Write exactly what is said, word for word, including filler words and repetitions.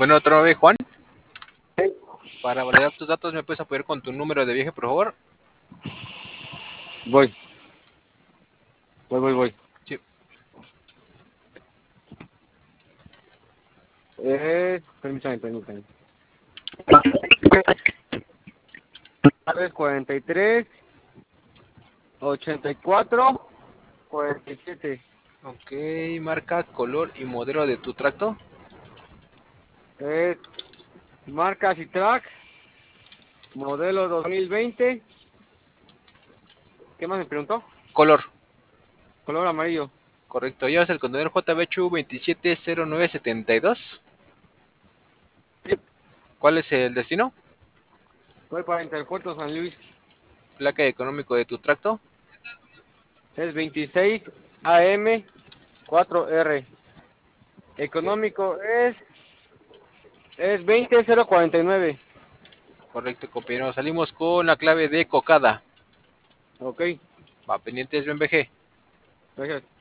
Bueno, otra vez, Juan. Sí. Para validar tus datos, ¿me puedes apoyar con tu número de viaje, por favor? Voy. Voy, voy, voy. Sí. Eh, permítame, permítame. cuarenta y tres, ochenta y cuatro, cuarenta y siete. Ok, marca, color y modelo de tu tracto. Es marca Citrac, modelo dos mil veinte. ¿Qué más me preguntó? Color. Color amarillo. Correcto. ¿Llevas el contenedor J B H U veintisiete cero nueve setenta y dos? Sí. ¿Cuál es el destino? Voy para Interpuerto San Luis. Placa económico de tu tracto. Es veintiséis A M cuatro R. Ok, Económico es, es veinte cero cuarenta y nueve. correcto, compañero. Salimos con la clave de cocada. Ok, Va, pendientes, B M G. gracias.